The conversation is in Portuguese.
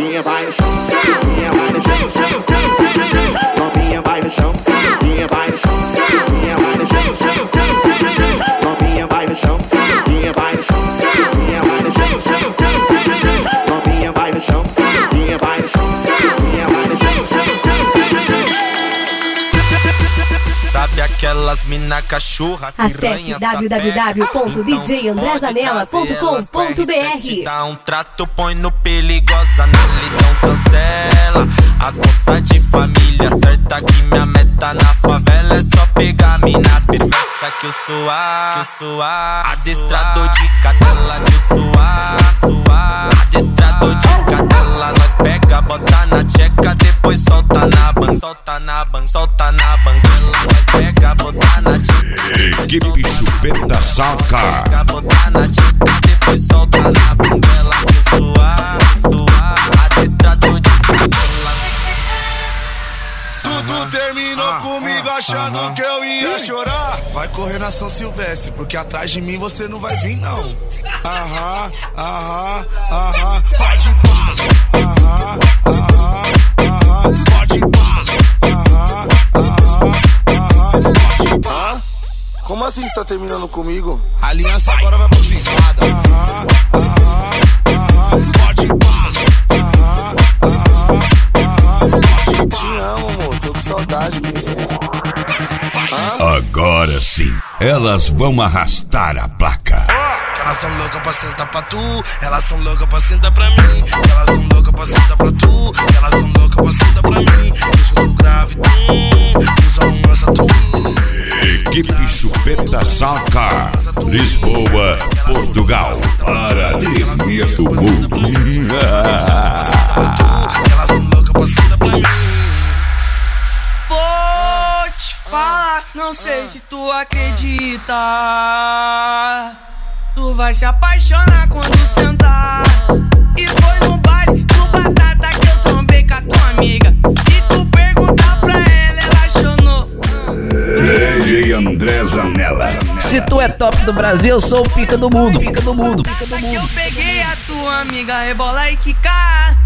novinha vai no chão, novinha vai no chão, novinha vai no chão, novinha vai no chão, novinha vai no chão, novinha vai no chão, novinha vai no chão, novinha vai no chão, novinha vai no chão, novinha vai no chão, novinha vai no chão. Sabe aquelas mina cachorra? Acesse www.djandrezanella.com.br. Dá um trato, põe no perigosa, nele então cancela. As moças de família, certa que minha meta na favela é só pegar mina perversa que eu sou adestrador de cadela que eu sou adestrador de cadela. Nós pega, bota na tcheca, depois solta na banca, solta na banca, solta na banguela. Nós pega, bota na tcheca. Equipe Chupeta Soundcar. Pega, bota na tcheca, depois solta na banguela. Que eu sou adestrador de cadela. Tu terminou comigo achando que eu ia chorar. Vai correr na São Silvestre, porque atrás de mim você não vai vir não. Pode pá, pode pá, pode pá. Como assim você tá terminando comigo? A aliança agora vai pra pisada. Pode pá. Te amo, amor, tô com saudade, princesa. Agora sim, elas vão arrastar a placa. Elas são loucas pra sentar pra tu, elas são loucas pra sentar pra mim. Elas são loucas pra sentar pra tu, elas são loucas pra sentar pra mim. Deixa eu grave, usa um lança tu. Equipe Chupeta Soundcar, Lisboa, Portugal. Para de medo, mundo. Elas são loucas pra sentar pra mim. Vou te falar, não sei se tu acredita. Tu vai se apaixonar quando sentar. E foi no baile do Batata que eu trombei com a tua amiga. Se tu perguntar pra ela, ela chonou. DJ Andrezanella. Se tu é top do Brasil, eu sou o pica do mundo. Pica do mundo. Que eu peguei a tua amiga, rebola e quicar.